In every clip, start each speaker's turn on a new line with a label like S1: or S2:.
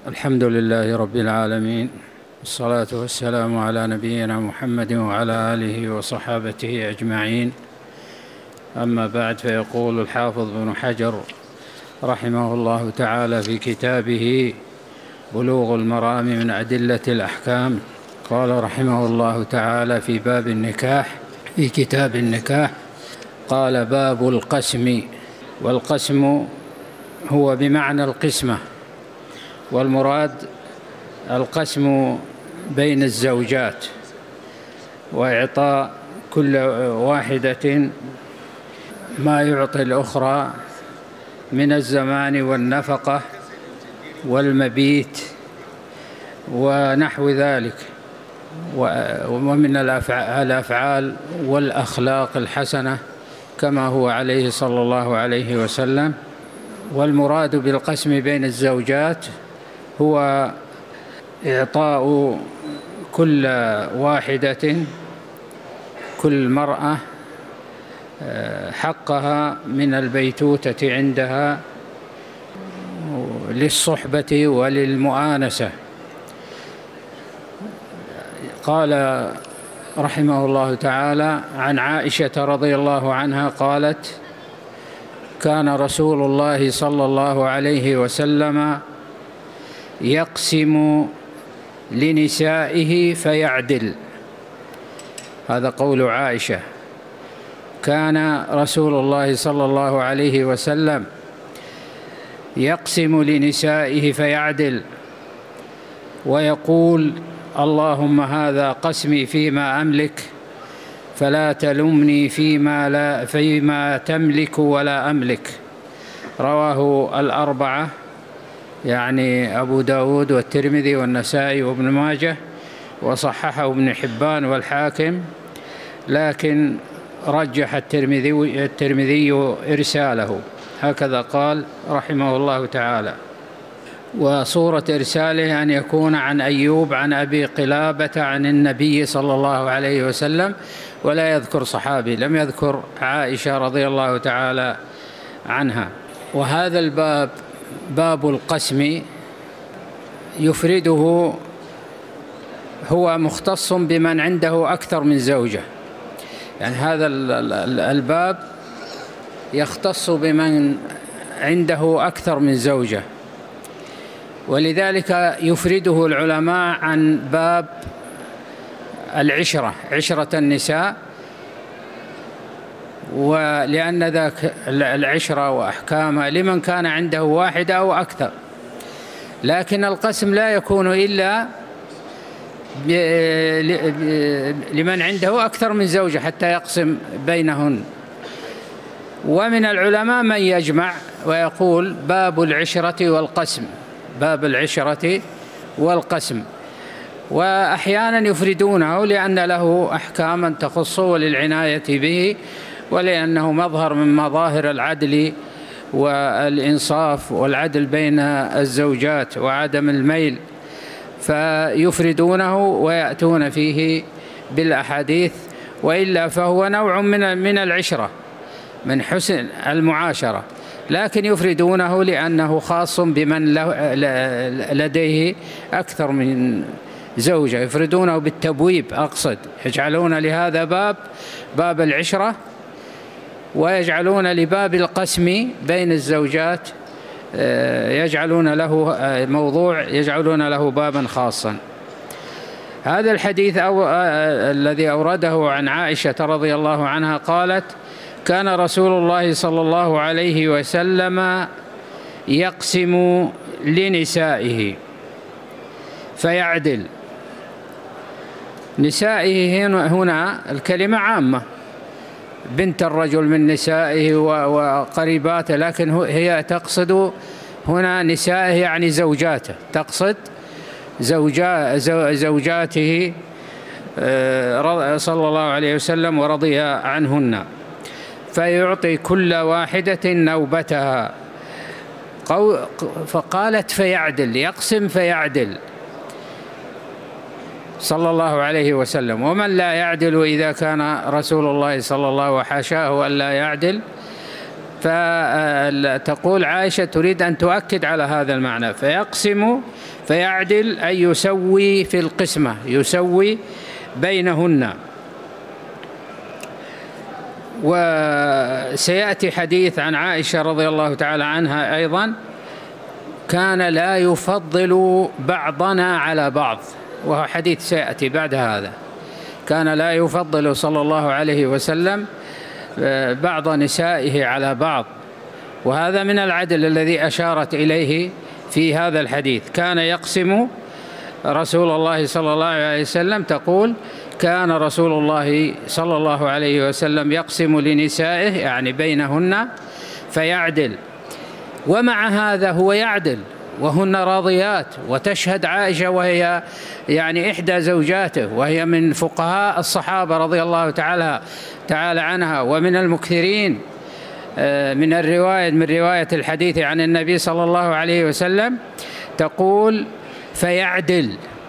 S1: الحمد لله رب العالمين، والصلاة والسلام على نبينا محمد وعلى آله وصحابته أجمعين. أما بعد، فيقول الحافظ بن حجر رحمه الله تعالى في كتابه بلوغ المرام من أدلة الأحكام، قال رحمه الله تعالى في باب النكاح، في كتاب النكاح، قال: باب القسم. والقسم هو بمعنى القسمة، والمراد القسم بين الزوجات، وإعطاء كل واحدة ما يعطي الأخرى من الزمان والنفقة والمبيت ونحو ذلك، ومن الأفعال والأخلاق الحسنة كما هو عليه صلى الله عليه وسلم. والمراد بالقسم بين الزوجات هو إعطاء كل واحدة، كل مرأة، حقها من البيتوتة عندها للصحبة وللمؤانسة. قال رحمه الله تعالى عن عائشة رضي الله عنها قالت: كان رسول الله صلى الله عليه وسلم يقسم لنسائه فيعدل. هذا قول عائشة. كان رسول الله صلى الله عليه وسلم يقسم لنسائه فيعدل، ويقول: اللهم هذا قسمي فيما أملك، فلا تلمني فيما تملك ولا أملك. رواه الأربعة، يعني أبو داود والترمذي والنسائي وابن ماجه، وصححه ابن حبان والحاكم، لكن رجح الترمذي إرساله، هكذا قال رحمه الله تعالى. وصورة إرساله أن يكون عن أيوب عن أبي قلابة عن النبي صلى الله عليه وسلم، ولا يذكر صحابي، لم يذكر عائشة رضي الله تعالى عنها. وهذا الباب، باب القسم، يفرده، هو مختص بمن عنده أكثر من زوجة، يعني هذا الباب يختص بمن عنده أكثر من زوجة، ولذلك يفرده العلماء عن باب العشرة، عشرة النساء، ولأن ذاك العشرة وأحكامها لمن كان عنده واحدة أو أكثر. لكن القسم لا يكون إلا لمن عنده أكثر من زوجة حتى يقسم بينهن. ومن العلماء من يجمع ويقول باب العشرة والقسم، باب العشرة والقسم، وأحيانا يفردونه لأن له أحكاما تخصه للعناية به، ولأنه مظهر من مظاهر العدل والإنصاف والعدل بين الزوجات وعدم الميل، فيفردونه ويأتون فيه بالأحاديث. وإلا فهو نوع من العشرة، من حسن المعاشرة، لكن يفردونه لأنه خاص بمن لديه أكثر من زوجة، يفردونه بالتبويب، أقصد يجعلون لهذا باب العشرة، ويجعلون لباب القسم بين الزوجات، يجعلون له موضوع، يجعلون له بابا خاصا. هذا الحديث الذي أورده عن عائشة رضي الله عنها قالت: كان رسول الله صلى الله عليه وسلم يقسم لنسائه فيعدل. نسائه هنا الكلمة عامة، بنت الرجل من نسائه وقريباته، لكن هي تقصد هنا نسائه يعني زوجاته، تقصد زوجاته صلى الله عليه وسلم ورضي عنهن. فيعطي كل واحدة نوبتها. فقالت فيعدل، يقسم فيعدل صلى الله عليه وسلم. ومن لا يعدل إذا كان رسول الله صلى الله وحاشاه أن لا يعدل، فتقول عائشة تريد أن تؤكد على هذا المعنى، فيقسم فيعدل أي يسوي في القسمة، يسوي بينهن. وسيأتي حديث عن عائشة رضي الله تعالى عنها أيضا، كان لا يفضل بعضنا على بعض، وهو حديث سيأتي بعد هذا. كان لا يفضل صلى الله عليه وسلم بعض نسائه على بعض، وهذا من العدل الذي أشارت إليه في هذا الحديث. كان يقسم رسول الله صلى الله عليه وسلم، تقول كان رسول الله صلى الله عليه وسلم يقسم لنسائه يعني بينهن فيعدل، ومع هذا هو يعدل وهن راضيات. وتشهد عائشة وهي يعني إحدى زوجاته، وهي من فقهاء الصحابة رضي الله تعالى عنها، ومن المكثرين من رواية الحديث عن النبي صلى الله عليه وسلم، تقول فيعدل،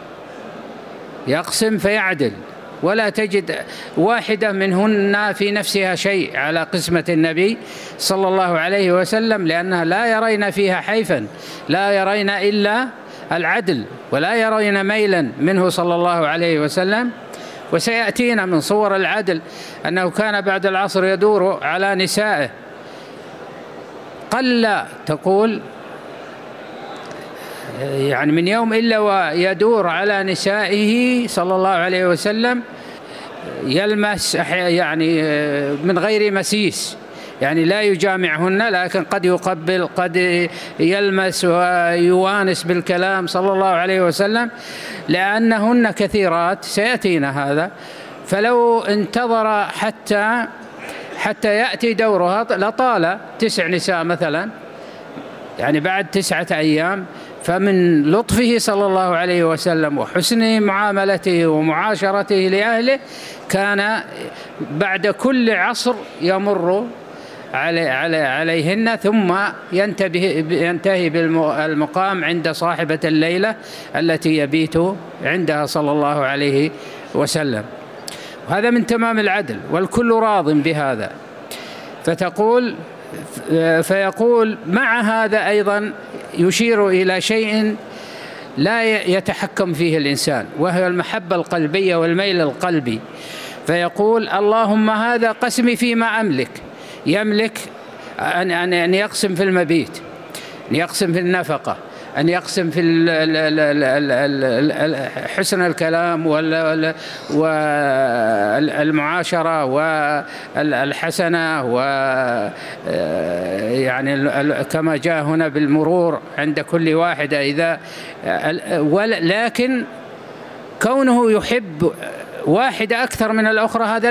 S1: يقسم فيعدل، ولا تجد واحدة منهن في نفسها شيء على قسمة النبي صلى الله عليه وسلم، لأنها لا يرين فيها حيفا، لا يرين إلا العدل، ولا يرين ميلا منه صلى الله عليه وسلم. وسيأتينا من صور العدل أنه كان بعد العصر يدور على نسائه، قل تقول يعني من يوم إلا ويدور على نسائه صلى الله عليه وسلم، يلمس يعني من غير مسيس، يعني لا يجامعهن لكن قد يقبل، قد يلمس ويوانس بالكلام صلى الله عليه وسلم، لأنهن كثيرات سيأتينا هذا. فلو انتظر حتى يأتي دورها لطال 9 نساء مثلا، يعني بعد 9 أيام. فمن لطفه صلى الله عليه وسلم وحسن معاملته ومعاشرته لأهله، كان بعد كل عصر يمر عليهن، ثم ينتهي بالمقام عند صاحبة الليلة التي يبيت عندها صلى الله عليه وسلم. وهذا من تمام العدل، والكل راض بهذا. فيقول مع هذا أيضا يشير إلى شيء لا يتحكم فيه الإنسان، وهو المحبة القلبية والميل القلبي. فيقول اللهم هذا قسمي فيما أملك، يملك أن يقسم في المبيت، أن يقسم في النفقة، أن يقسم في حسن الكلام والمعاشرة والحسنة، يعني كما جاء هنا بالمرور عند كل واحدة لكن كونه يحب واحدة أكثر من الأخرى هذا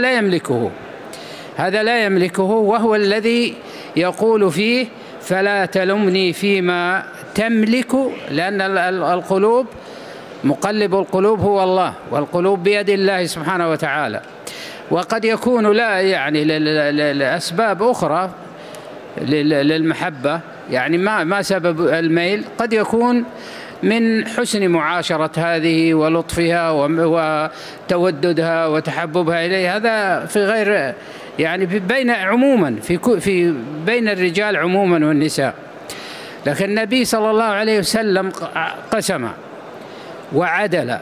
S1: لا يملكه، وهو الذي يقول فيه فلا تلمني فيما تملك، لأن القلوب مقلب القلوب هو الله، والقلوب بيد الله سبحانه وتعالى. وقد يكون لا يعني لأسباب أخرى للمحبة، يعني ما سبب الميل، قد يكون من حسن معاشرة هذه ولطفها وتوددها وتحببها إليه، هذا في غير يعني عموما في بين الرجال عموما والنساء. لكن النبي صلى الله عليه وسلم قسم وعدل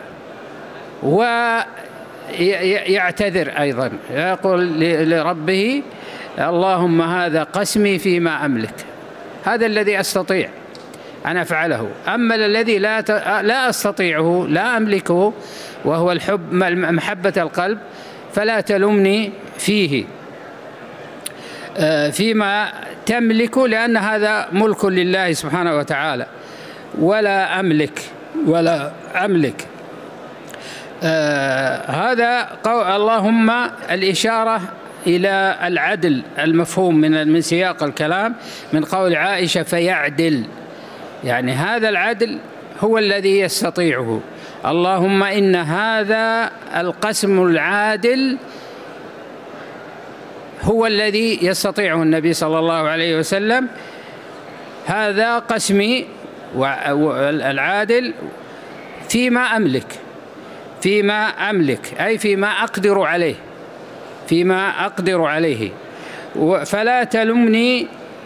S1: ويعتذر أيضا، يقول لربه اللهم هذا قسمي فيما أملك، هذا الذي أستطيع أن أفعله، أما الذي لا أستطيعه لا أملكه وهو الحب محبة القلب فلا تلمني فيه فيما تملك، لأن هذا ملك لله سبحانه وتعالى، ولا أملك. هذا اللهم الإشارة إلى العدل المفهوم من سياق الكلام من قول عائشة فيعدل، يعني هذا العدل هو الذي يستطيعه. اللهم إن هذا القسم العادل هو الذي يستطيعه النبي صلى الله عليه وسلم، هذا قسمي العادل فيما أملك أي فيما أقدر عليه، فلا تلمني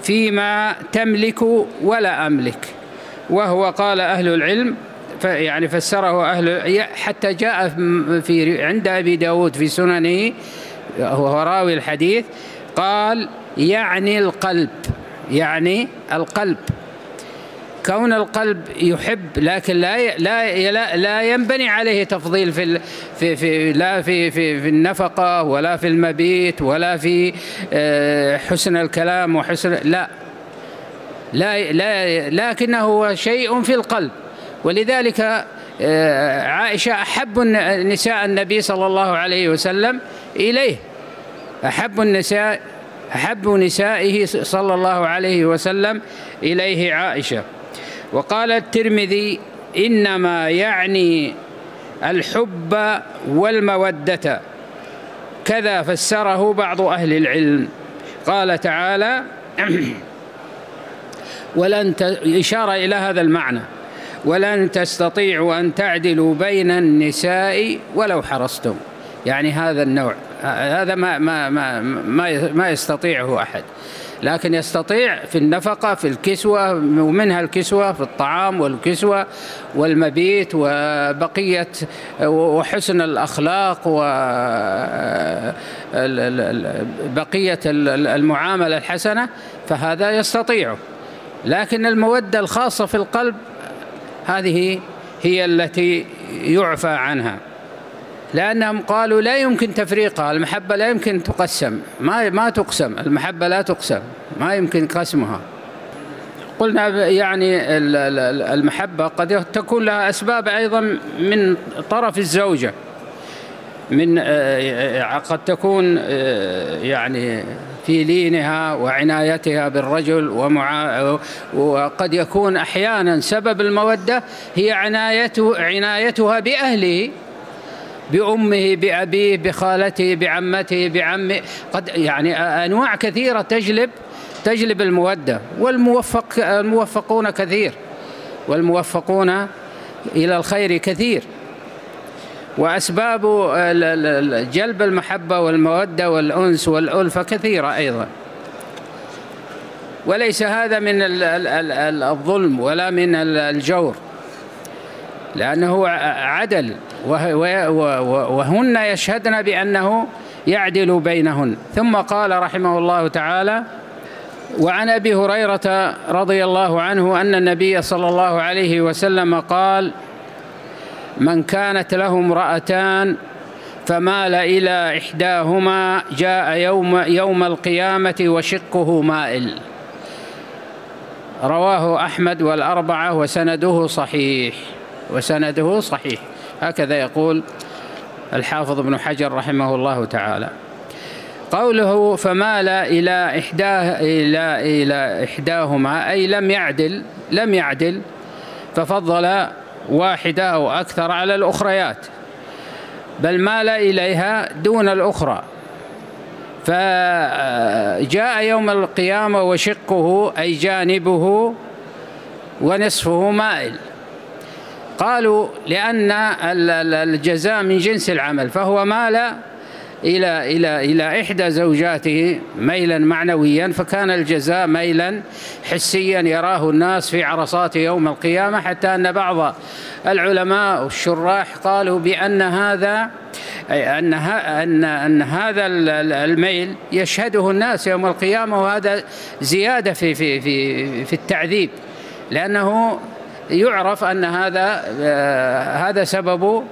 S1: فيما تملك ولا أملك. وهو قال أهل العلم يعني فسره حتى جاء عند أبي داود في سننه هو راوي الحديث قال يعني القلب، يعني القلب، كون القلب يحب، لكن لا ينبني عليه تفضيل لا في النفقة ولا في المبيت ولا في حسن الكلام وحسن لا لكنه هو شيء في القلب. ولذلك عائشة أحب نساء النبي صلى الله عليه وسلم إليه، أحب نسائه صلى الله عليه وسلم إليه عائشة. وقال الترمذي إنما يعني الحب والمودة، كذا فسره بعض أهل العلم. قال تعالى إشارة إلى هذا المعنى: ولن تستطيعوا أن تعدلوا بين النساء ولو حرصتم. يعني هذا النوع هذا ما يستطيعه أحد، لكن يستطيع في النفقة، في الكسوة، ومنها الكسوة في الطعام والكسوة والمبيت وبقية وحسن الأخلاق وبقية المعاملة الحسنة، فهذا يستطيعه. لكن المودة الخاصة في القلب هذه هي التي يعفى عنها، لأنهم قالوا لا يمكن تفريقها، المحبة لا يمكن تقسم، ما تقسم، المحبة لا تقسم، ما يمكن قسمها. قلنا يعني المحبة قد تكون لها أسباب أيضا من طرف الزوجة، قد تكون يعني في لينها وعنايتها بالرجل، وقد يكون أحيانا سبب المودة هي عنايتها بأهله، بأمه، بأبيه، بخالته، بعمته، بعمه، قد يعني أنواع كثيرة تجلب المودة. والموفقون كثير، والموفقون إلى الخير كثير. وأسباب جلب المحبة والمودة والأنس والألفة كثيرة أيضا. وليس هذا من الظلم ولا من الجور، لأنه عدل، وهن يشهدن بأنه يعدل بينهن. ثم قال رحمه الله تعالى: وعن أبي هريرة رضي الله عنه أن النبي صلى الله عليه وسلم قال: من كانت له امرأتان فمال إلى إحداهما جاء يوم القيامة وشقه مائل. رواه أحمد والأربعة وسنده صحيح. هكذا يقول الحافظ ابن حجر رحمه الله تعالى. قوله فمال إلى إحداهما أي لم يعدل ففضل واحدة أو أكثر على الأخريات، بل مال إليها دون الأخرى. فجاء يوم القيامة وشقه أي جانبه ونصفه مائل. قالوا لأن الجزاء من جنس العمل، فهو مال إلى إحدى زوجاته ميلا معنويا، فكان الجزاء ميلا حسيا يراه الناس في عرصات يوم القيامة، حتى أن بعض العلماء والشراح قالوا بأن هذا الميل يشهده الناس يوم القيامة، وهذا زيادة في التعذيب، لأنه يعرف أن هذا سبب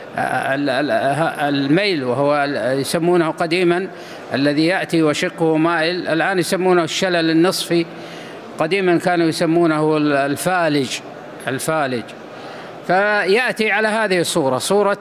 S1: الميل، وهو يسمونه قديما الذي يأتي وشقه مائل، الآن يسمونه الشلل النصفي، قديما كانوا يسمونه الفالج. فيأتي على هذه الصورة، صورة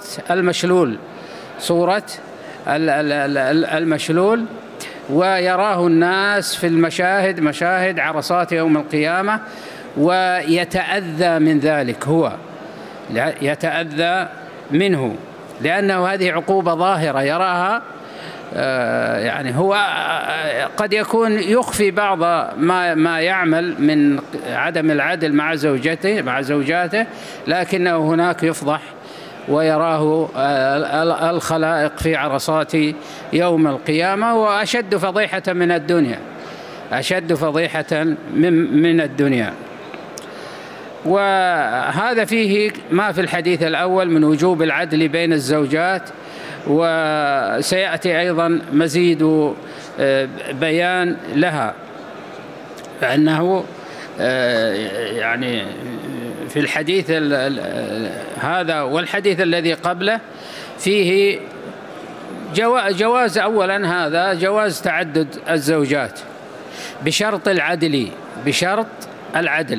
S1: المشلول، ويراه الناس في المشاهد، مشاهد عرصات يوم القيامة، ويتأذى من ذلك، هو يتأذى منه، لأنه هذه عقوبة ظاهرة يراها. يعني هو قد يكون يخفي بعض ما يعمل من عدم العدل مع زوجاته، لكنه هناك يفضح ويراه الخلائق في عرصات يوم القيامة، وأشد فضيحة من الدنيا. أشد فضيحة من الدنيا. وهذا فيه ما في الحديث الأول من وجوب العدل بين الزوجات، وسيأتي أيضا مزيد بيان لها، فإنه يعني في الحديث هذا والحديث الذي قبله فيه جواز أولا هذا جواز تعدد الزوجات بشرط العدل،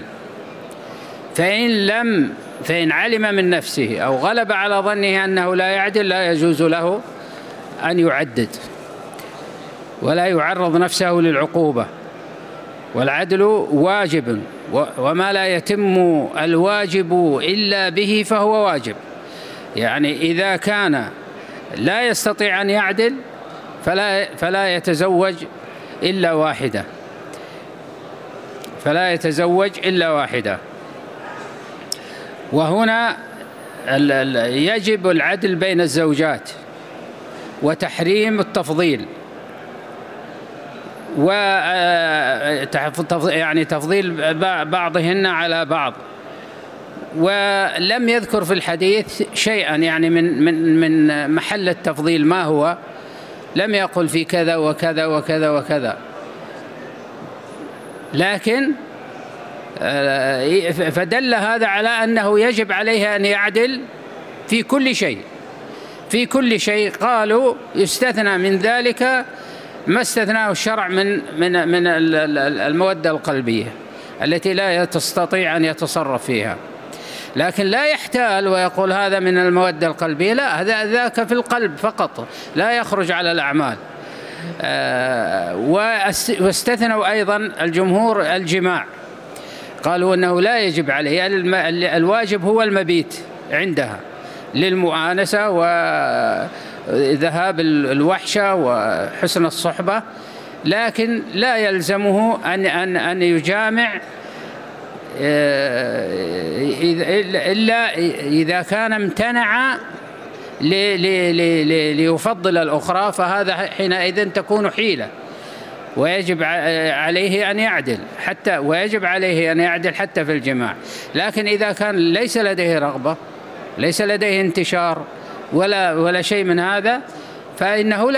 S1: فإن علم من نفسه أو غلب على ظنه أنه لا يعدل لا يجوز له أن يعدد ولا يعرض نفسه للعقوبة. والعدل واجب، وما لا يتم الواجب إلا به فهو واجب. يعني إذا كان لا يستطيع أن يعدل فلا يتزوج إلا واحدة. وهنا يجب العدل بين الزوجات وتحريم التفضيل، يعني تفضيل بعضهن على بعض. ولم يذكر في الحديث شيئا يعني من محل التفضيل ما هو، لم يقل في كذا وكذا وكذا وكذا، لكن فدل هذا على أنه يجب عليه أن يعدل في كل شيء. قالوا يستثنى من ذلك ما استثناه الشرع من المودة القلبية التي لا تستطيع أن يتصرف فيها، لكن لا يحتال ويقول هذا من المودة القلبية، لا، ذاك في القلب فقط لا يخرج على الأعمال. واستثنوا أيضا الجمهور الجماع، قالوا أنه لا يجب عليه، الواجب هو المبيت عندها للمؤانسة وذهاب الوحشة وحسن الصحبة، لكن لا يلزمه أن يجامع إلا إذا كان امتنع ليفضل الأخرى، فهذا حينئذ تكون حيلة، ويجب عليه أن يعدل حتى في الجماع. لكن إذا كان ليس لديه رغبة، ليس لديه انتشار ولا شيء من هذا، فإنه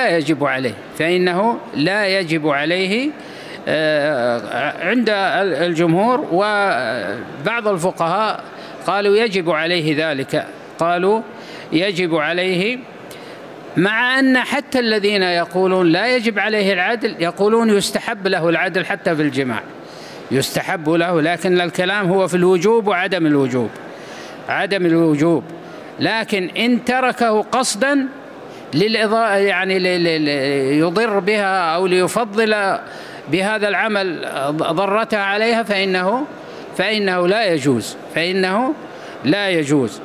S1: لا يجب عليه عند الجمهور. وبعض الفقهاء قالوا يجب عليه ذلك، قالوا يجب عليه، مع أن حتى الذين يقولون لا يجب عليه العدل يقولون يستحب له العدل حتى في الجماع، يستحب له، لكن الكلام هو في الوجوب وعدم الوجوب. لكن إن تركه قصدا يعني يضر بها أو ليفضل بهذا العمل ضرتها عليها فإنه لا يجوز.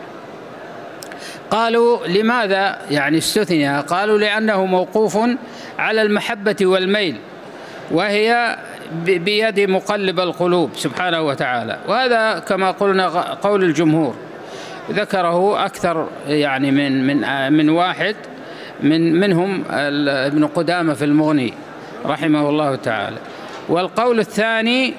S1: قالوا لماذا يعني استثنى؟ قالوا لأنه موقوف على المحبة والميل، وهي بيد مقلب القلوب سبحانه وتعالى. وهذا كما قلنا قول الجمهور، ذكره أكثر يعني من واحد منهم ابن قدامة في المغني رحمه الله تعالى. والقول الثاني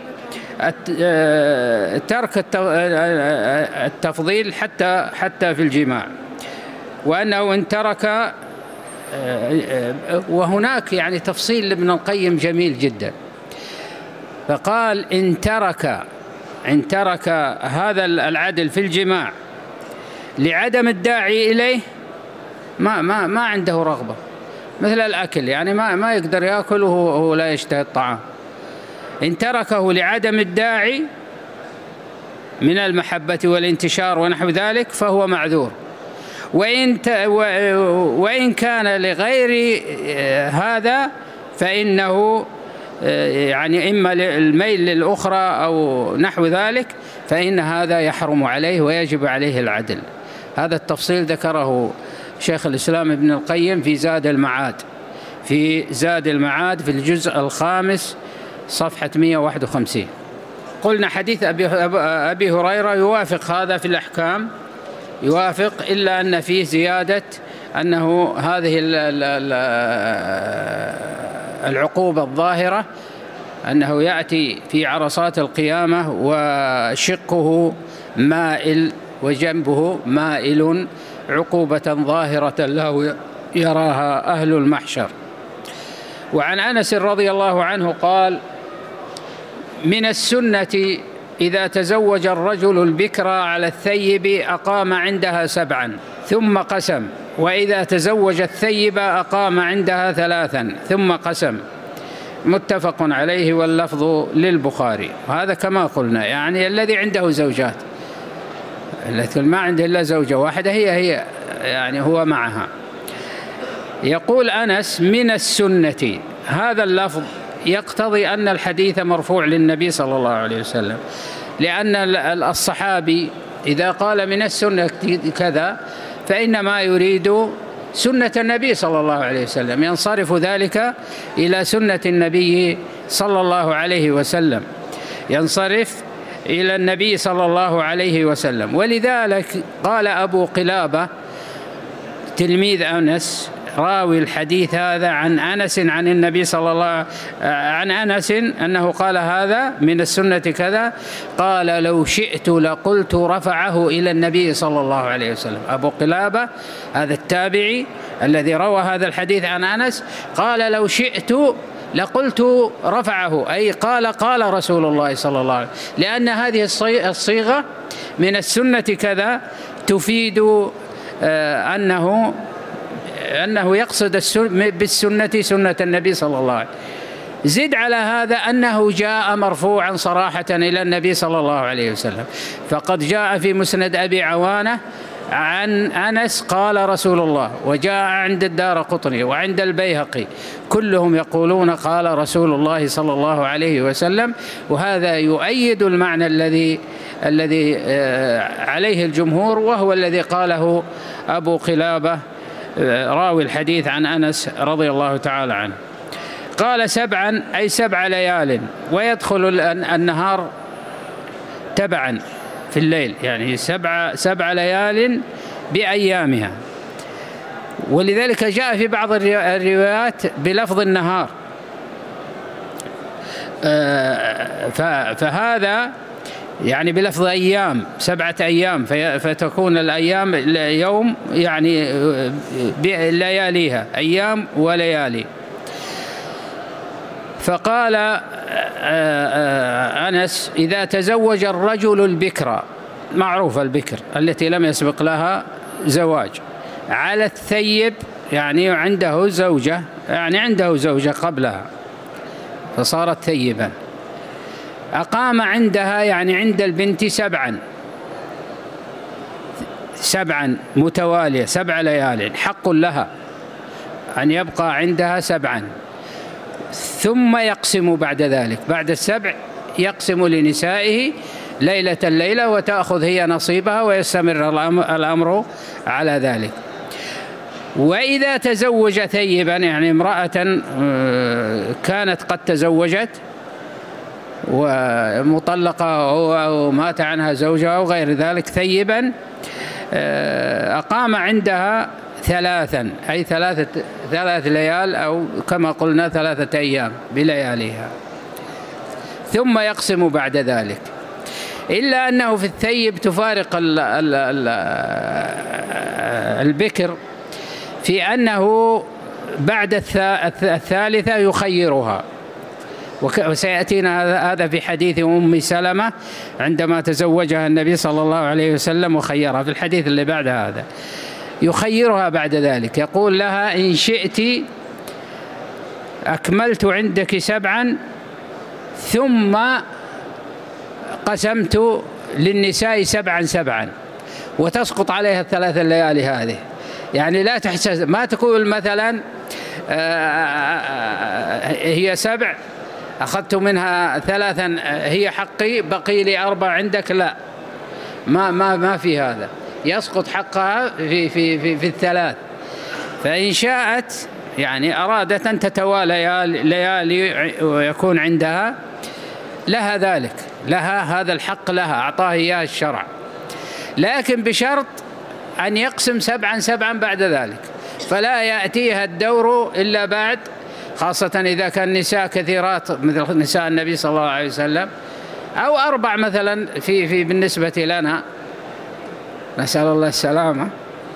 S1: ترك التفضيل حتى في الجماع، وأنه إن ترك، وهناك يعني تفصيل لابن القيم جميل جدا، فقال إن ترك هذا العدل في الجماع لعدم الداعي إليه، ما عنده رغبة، مثل الأكل يعني ما يقدر يأكل وهو لا يشتهي الطعام، إن تركه لعدم الداعي من المحبة والانتشار ونحو ذلك فهو معذور. وإن كان لغير هذا فإنه يعني إما الميل للأخرى أو نحو ذلك، فإن هذا يحرم عليه ويجب عليه العدل. هذا التفصيل ذكره شيخ الإسلام ابن القيم في زاد المعاد في الجزء الخامس صفحة 151. قلنا حديث أبي هريرة يوافق هذا في الأحكام، يوافق، إلا أن فيه زيادة أنه هذه العقوبة الظاهرة أنه يأتي في عرصات القيامة وشقه مائل وجنبه مائل عقوبة ظاهرة له يراها أهل المحشر. وعن أنس رضي الله عنه قال: من السنة إذا تزوج الرجل البكر على الثيب أقام عندها 7 ثم قسم، وإذا تزوج الثيب أقام عندها 3 ثم قسم. متفق عليه واللفظ للبخاري. وهذا كما قلنا يعني الذي عنده زوجات، التي ما عنده إلا زوجة واحدة هي يعني هو معها. يقول أنس: من السنة، هذا اللفظ يقتضي أن الحديث مرفوع للنبي صلى الله عليه وسلم، لأن الصحابي إذا قال من السنة كذا فإنما يريد سنة النبي صلى الله عليه وسلم، ينصرف ذلك إلى سنة النبي صلى الله عليه وسلم، ينصرف إلى النبي صلى الله عليه وسلم. ولذلك قال أبو قلابة تلميذ أنس راوي الحديث هذا عن أنس عن النبي صلى الله عن أنس أنه قال هذا من السنة كذا، قال: لو شئت لقلت رفعه إلى النبي صلى الله عليه وسلم. أبو قلابة هذا التابعي الذي روى هذا الحديث عن أنس قال: لو شئت لقلت رفعه، أي قال رسول الله صلى الله عليه وسلم، لأن هذه الصيغة من السنة كذا تفيد أنه يقصد بالسنة سنة النبي صلى الله عليه وسلم. زد على هذا أنه جاء مرفوعا صراحة إلى النبي صلى الله عليه وسلم، فقد جاء في مسند أبي عوانة عن أنس قال رسول الله، وجاء عند الدارقطني وعند البيهقي، كلهم يقولون قال رسول الله صلى الله عليه وسلم. وهذا يؤيد المعنى الذي عليه الجمهور، وهو الذي قاله أبو قلابة راوي الحديث عن أنس رضي الله تعالى عنه. قال 7 أي 7 ليال، ويدخل النهار تبعا في الليل، يعني 7 ليال بأيامها. ولذلك جاء في بعض الروايات بلفظ النهار، فهذا يعني بلفظ أيام، 7 أيام، فتكون الأيام يوم يعني لياليها أيام وليالي. فقال أنس: إذا تزوج الرجل البكر، معروف البكر التي لم يسبق لها زواج، على الثيب يعني عنده زوجة، يعني عنده زوجة قبلها فصارت ثيبا، أقام عندها يعني عند البنت 7 متوالية، 7 ليال، حق لها أن يبقى عندها 7، ثم يقسم بعد ذلك، بعد 7 يقسم لنسائه ليلة وتأخذ هي نصيبها، ويستمر الأمر على ذلك. وإذا تزوج ثيبا، يعني امرأة كانت قد تزوجت ومطلقة أو مات عنها زوجها أو غير ذلك ثيبا، أقام عندها 3 أي 3 ليال، أو كما قلنا 3 أيام بلياليها، ثم يقسم بعد ذلك. إلا أنه في الثيب تفارق البكر في أنه بعد 3 يخيرها، وسيأتينا هذا في حديث أم سلمة عندما تزوجها النبي صلى الله عليه وسلم وخيرها، في الحديث اللي بعد هذا يخيرها بعد ذلك، يقول لها: إن شئت أكملت عندك 7 ثم قسمت للنساء 7 وتسقط عليها 3 ليالي هذه. يعني لا تحسس، ما تقول مثلا هي 7 أخذت منها 3 هي حقي، بقي لي 4 عندك، لا، ما في هذا، يسقط حقها في 3. فإن شاءت يعني أرادت أن تتوالى ليالي ويكون عندها لها ذلك، لها هذا الحق، لها أعطاه إياه الشرع، لكن بشرط أن يقسم 7 بعد ذلك، فلا يأتيها الدور إلا بعد خاصة إذا كان نساء كثيرات مثل نساء النبي صلى الله عليه وسلم، أو 4 مثلا في بالنسبة لنا، نسأل الله السلامة،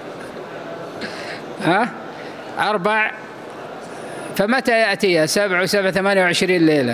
S1: 4، فمتى يأتي 7 و7 28 ليلة.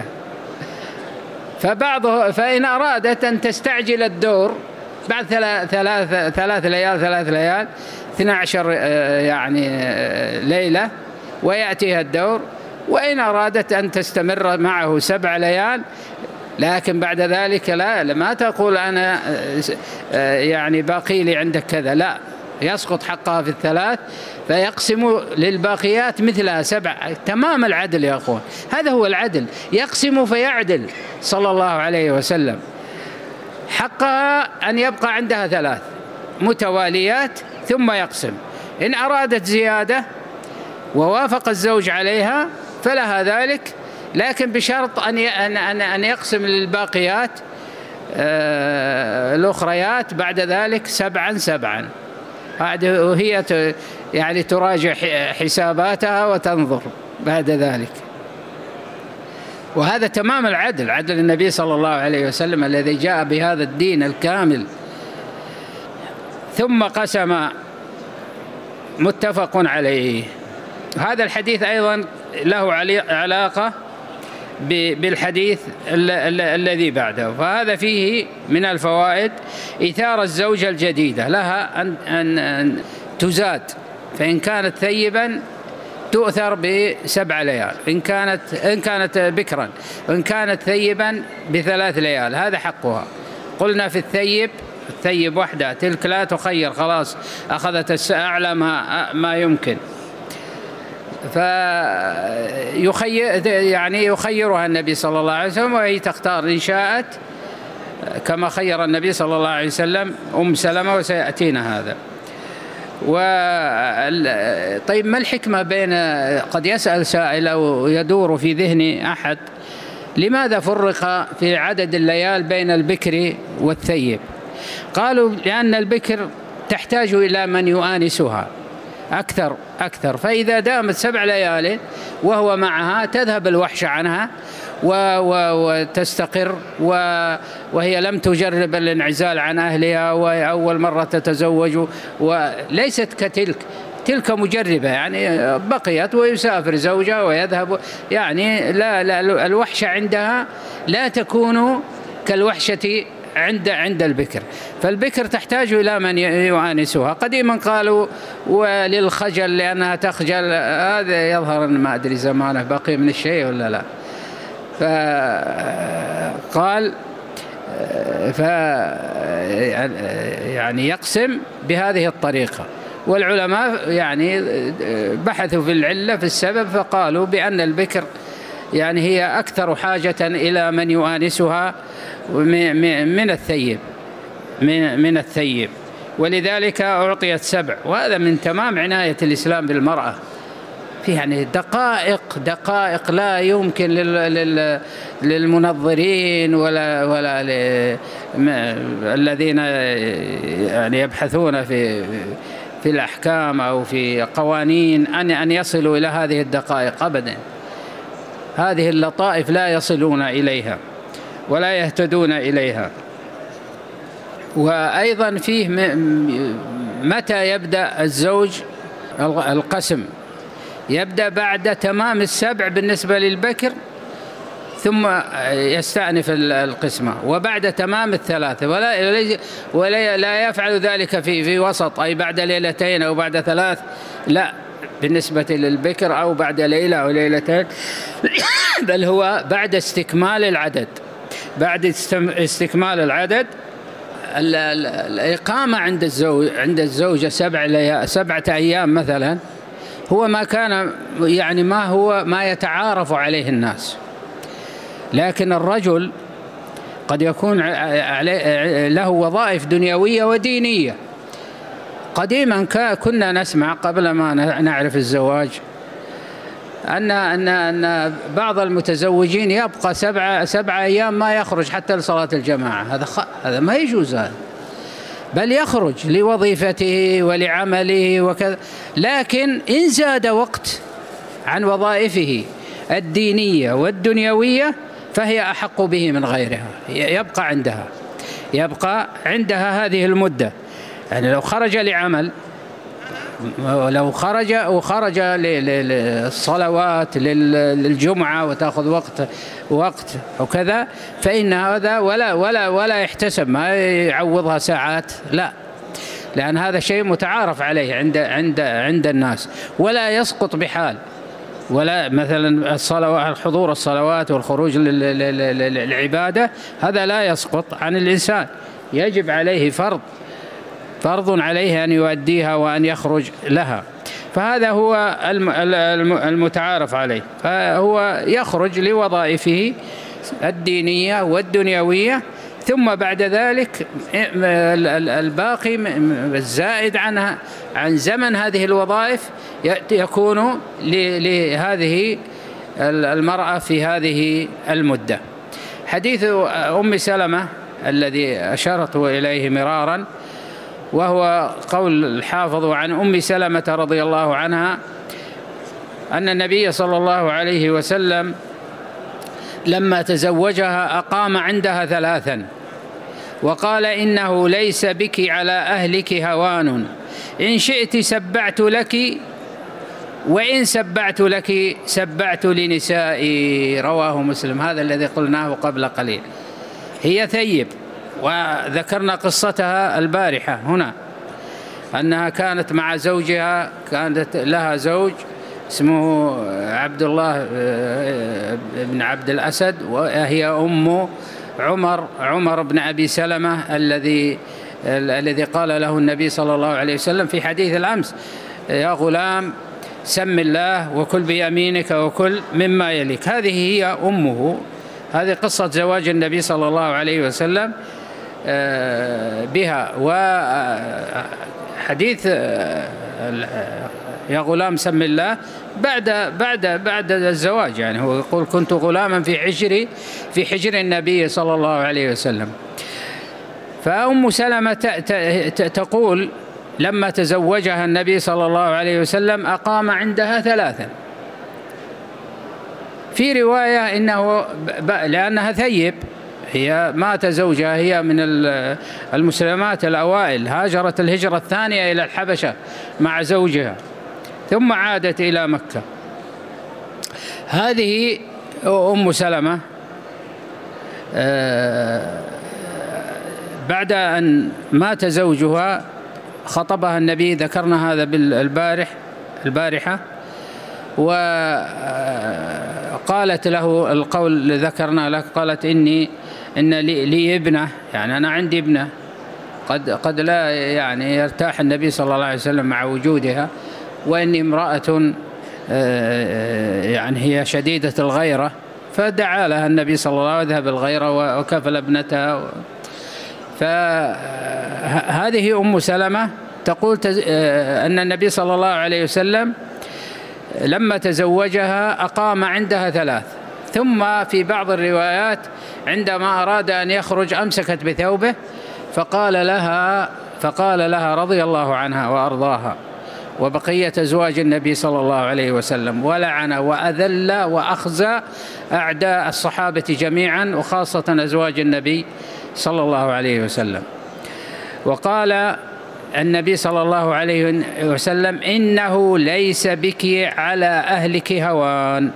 S1: فإن أرادت أن تستعجل الدور بعد 3 ليال 12 يعني ليلة ويأتيها الدور، وإن أرادت أن تستمر معه 7 ليال، لكن بعد ذلك ما تقول أنا يعني باقي لي عندك كذا، لا، يسقط حقها في 3، فيقسم للباقيات مثلها 7. تمام العدل يا أخوان، هذا هو العدل، يقسم فيعدل صلى الله عليه وسلم. حقها أن يبقى عندها 3 متواليات ثم يقسم. إن أرادت زيادة ووافق الزوج عليها فلها ذلك، لكن بشرط أن يقسم للباقيات الأخريات بعد ذلك 7 وهي يعني تراجع حساباتها وتنظر بعد ذلك. وهذا تمام العدل، عدل النبي صلى الله عليه وسلم الذي جاء بهذا الدين الكامل. ثم قسم، متفق عليه. هذا الحديث أيضا له علاقة بالحديث الذي بعده، فهذا فيه من الفوائد إثارة الزوجة الجديدة، لها أن تزاد، فإن كانت ثيبا تؤثر ب7 ليال، إن كانت بكرا، وإن كانت ثيبا ب3 ليال، هذا حقها. قلنا في الثيب وحده، تلك لا تخير، خلاص أخذت أعلى ما يمكن، يخيرها النبي صلى الله عليه وسلم، وهي تختار إن شاءت، كما خير النبي صلى الله عليه وسلم سلمة، وسيأتينا هذا. طيب ما الحكمة قد يسأل سائل أو يدور في ذهن أحد، لماذا فرق في عدد الليال بين البكر والثيب؟ قالوا لأن البكر تحتاج إلى من يؤانسها أكثر، فإذا دامت 7 ليال وهو معها تذهب الوحشة عنها وتستقر، وهي لم تجرب الانعزال عن أهلها، وهي أول مرة تتزوج، وليست تلك مجربة، يعني بقيت ويسافر زوجها ويذهب، يعني لا الوحشة عندها لا تكون كالوحشة عند البكر. فالبكر تحتاج إلى من يؤانسها. قديما قالوا وللخجل لأنها تخجل، هذا يظهر أن ما أدري زمانه بقي من الشيء ولا لا. فقال يعني يقسم بهذه الطريقة، والعلماء يعني بحثوا في العلة في السبب، فقالوا بأن البكر يعني هي أكثر حاجة إلى من يؤانسها من الثيب، ولذلك أعطيت 7. وهذا من تمام عناية الإسلام بالمرأة، في يعني دقائق لا يمكن للمنظرين ولا الذين يعني يبحثون في الأحكام أو في قوانين أن يصلوا إلى هذه الدقائق أبدا. هذه اللطائف لا يصلون إليها ولا يهتدون إليها. وأيضا فيه متى يبدأ الزوج القسم؟ يبدأ بعد تمام 7 بالنسبة للبكر، ثم يستأنف القسمة، وبعد تمام 3، ولا يفعل ذلك في وسط، أي بعد 2 ليلة أو بعد 3، لا، بالنسبة للبكر أو بعد 1 ليلة أو 2 ليلة، بل هو بعد استكمال العدد. بعد استكمال العدد الإقامة عند الزوجة 7 أيام مثلا، هو ما كان يعني ما يتعارف عليه الناس. لكن الرجل قد يكون له وظائف دنيوية ودينية. قديما كنا نسمع قبل ما نعرف الزواج أن بعض المتزوجين يبقى 7 أيام ما يخرج حتى لصلاة الجماعة. هذا ما يجوز، هذا بل يخرج لوظيفته ولعمله وكذا. لكن إن زاد وقت عن وظائفه الدينية والدنيوية فهي أحق به من غيرها، يبقى عندها هذه المدة. يعني لو خرج لعمل، لو خرج للصلوات للجمعة وتأخذ وقت وكذا، فإن هذا ولا يحتسب، ما يعوضها ساعات، لا، لأن هذا شيء متعارف عليه عند الناس، ولا يسقط بحال. ولا مثلا حضور الصلوات والخروج للعبادة هذا لا يسقط عن الإنسان، يجب عليه فرض عليه أن يؤديها وأن يخرج لها. فهذا هو المتعارف عليه، فهو يخرج لوظائفه الدينية والدنيوية، ثم بعد ذلك الباقي الزائد عن زمن هذه الوظائف يكون لهذه المرأة في هذه المدة. حديث أم سلمة الذي أشرت إليه مرارا، وهو قول الحافظ عن أم سلمة رضي الله عنها أن النبي صلى الله عليه وسلم لما تزوجها أقام عندها 3، وقال: إنه ليس بك على أهلك هوان، إن شئت سبعت لك، وإن سبعت لك سبعت لنسائي. رواه مسلم. هذا الذي قلناه قبل قليل. هي ثيب، وذكرنا قصتها البارحة هنا، أنها كانت مع زوجها، كانت لها زوج اسمه عبد الله بن عبد الأسد، وهي أم عمر بن أبي سلمة الذي قال له النبي صلى الله عليه وسلم في حديث الأمس: يا غلام سم الله وكل بيمينك وكل مما يليك. هذه هي أمه. هذه قصة زواج النبي صلى الله عليه وسلم بها. وحديث يا غلام سم الله بعد الزواج، يعني هو يقول: كنت غلاما في حجر النبي صلى الله عليه وسلم. فأم سلمة تقول: لما تزوجها النبي صلى الله عليه وسلم أقام عندها 3. في رواية إنه لأنها ثيب، هي مات زوجها، هي من المسلمات الأوائل، هاجرت الهجرة الثانية إلى الحبشة مع زوجها، ثم عادت إلى مكة. هذه أم سلمة بعد أن مات زوجها خطبها النبي، ذكرنا هذا البارحة، وقالت له القول اللي ذكرنا لك، قالت: إن لي ابنة، يعني أنا عندي ابنة قد لا يعني يرتاح النبي صلى الله عليه وسلم مع وجودها، وإني امرأة يعني هي شديدة الغيرة، فدعا لها النبي صلى الله عليه وسلم ذهب الغيرة وكفل ابنتها. فهذه أم سلمة تقول أن النبي صلى الله عليه وسلم لما تزوجها أقام عندها 3، ثم في بعض الروايات عندما أراد أن يخرج أمسكت بثوبه فقال لها رضي الله عنها وأرضاها وبقية أزواج النبي صلى الله عليه وسلم: ولعن وأذل وأخزى أعداء الصحابة جميعا، وخاصة أزواج النبي صلى الله عليه وسلم. وقال النبي صلى الله عليه وسلم: إنه ليس بك على أهلك هوان.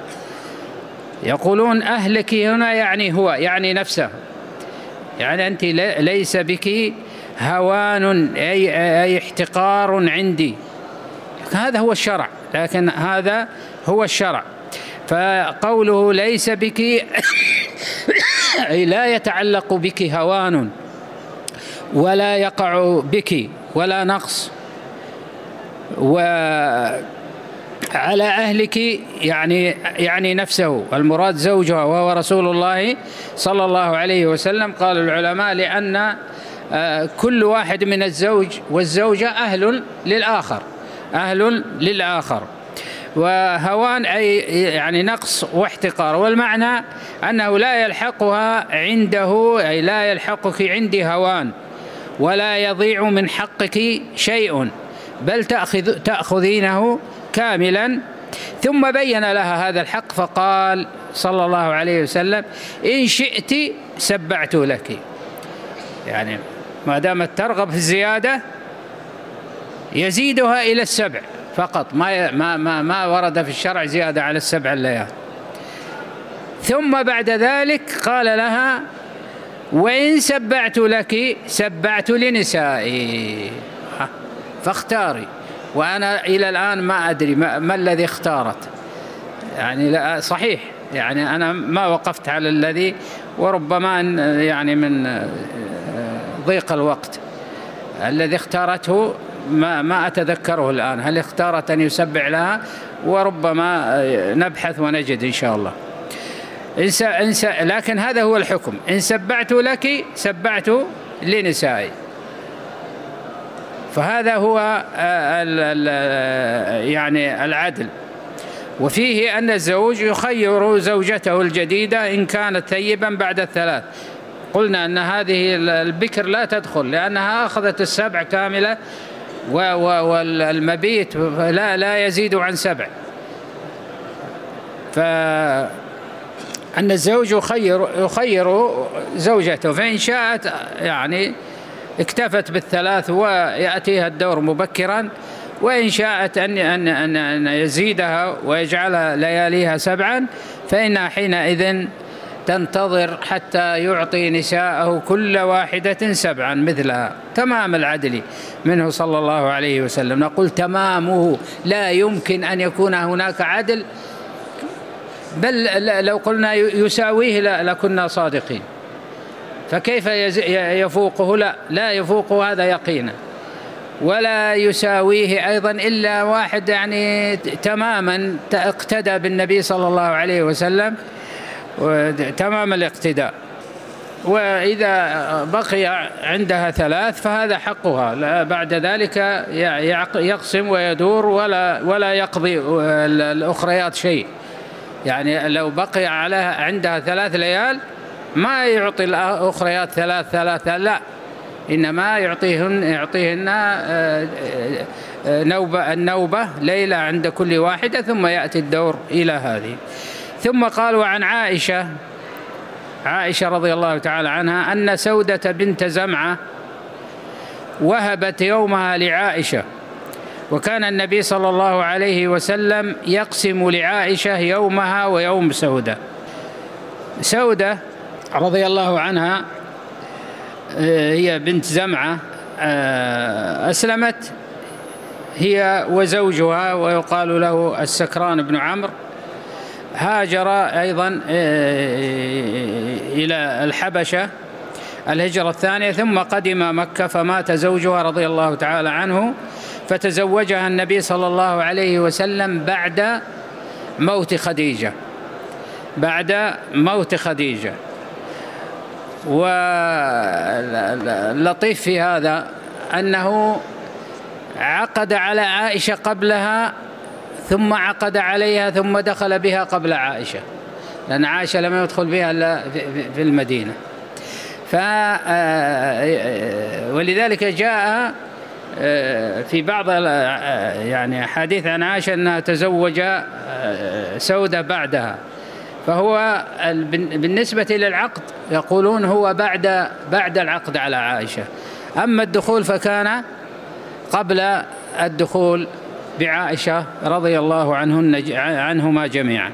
S1: يقولون أهلك هنا يعني هو، يعني نفسه، يعني أنت ليس بك هوان أي احتقار عندي. هذا هو الشرع، لكن هذا هو الشرع. فقوله ليس بك أي لا يتعلق بك هوان، ولا يقع بك ولا نقص. وعلى أهلك يعني نفسه، المراد زوجها وهو رسول الله صلى الله عليه وسلم. قال العلماء: لأن كل واحد من الزوج والزوجة أهل للآخر. وهوان أي يعني نقص واحتقار، والمعنى أنه لا يلحقها عنده، أي لا يلحقك عندي هوان، ولا يضيع من حقك شيء، بل تأخذينه كاملا ثم بين لها هذا الحق فقال صلى الله عليه وسلم: إن شئت سبعت لك. يعني ما دامت ترغب في الزيادة يزيدها إلى 7 فقط، ما ورد في الشرع زيادة على 7 الليال. ثم بعد ذلك قال لها: وإن سبعت لك سبعت لنسائي، فاختاري. وأنا إلى الآن ما أدري ما الذي اختارت، يعني لا صحيح، يعني أنا ما وقفت على الذي، وربما يعني من ضيق الوقت الذي اختارته ما أتذكره الآن، هل اختارت أن يسبع لها؟ وربما نبحث ونجد إن شاء الله. لكن هذا هو الحكم: إن سبعت لك سبعت لنسائي. فهذا هو يعني العدل. وفيه أن الزوج يخير زوجته الجديدة إن كانت ثيبا بعد 3. قلنا أن هذه البكر لا تدخل لأنها أخذت 7 كاملة، والمبيت لا يزيد عن 7. فأن الزوج يخير زوجته، فإن شاءت يعني اكتفت بال3 ويأتيها الدور مبكرا، وإن شاءت أن يزيدها ويجعل لياليها 7 فإنها حينئذ تنتظر حتى يعطي نساءه كل واحدة 7 مثلها، تمام العدل منه صلى الله عليه وسلم. نقول تمامه، لا يمكن أن يكون هناك عدل، بل لو قلنا يساويه لكنا صادقين. فكيف يفوقه؟ لا يفوقه هذا يقينا، ولا يساويه أيضا إلا واحد يعني تماما اقتدى بالنبي صلى الله عليه وسلم تمام الاقتداء. وإذا بقي عندها 3 فهذا حقها، لا بعد ذلك يقسم ويدور ولا يقضي الأخريات شيء. يعني لو بقي عندها 3 ليال ما يعطي الأخريات 3 لا، إنما يعطيهن النوبة ليلة عند كل واحدة، ثم يأتي الدور إلى هذه. ثم قال: وعن عائشة رضي الله تعالى عنها أن سودة بنت زمعة وهبت يومها لعائشة، وكان النبي صلى الله عليه وسلم يقسم لعائشة يومها ويوم سودة رضي الله عنها هي بنت زمعة، أسلمت هي وزوجها ويقال له السكران بن عمرو، هاجر أيضا إلى الحبشة الهجرة الثانية، ثم قدم مكة فمات زوجها رضي الله تعالى عنه، فتزوجها النبي صلى الله عليه وسلم بعد موت خديجة. واللطيف في هذا أنه عقد على عائشة قبلها، ثم عقد عليها، ثم دخل بها قبل عائشة، لأن عائشة لم يدخل بها إلا في المدينة. ولذلك جاء في بعض يعني حديث عن عائشة أنها تزوج سودة بعدها، فهو بالنسبة للعقد يقولون هو بعد العقد على عائشة، أما الدخول فكان قبل الدخول بعائشة رضي الله عنهما جميعا.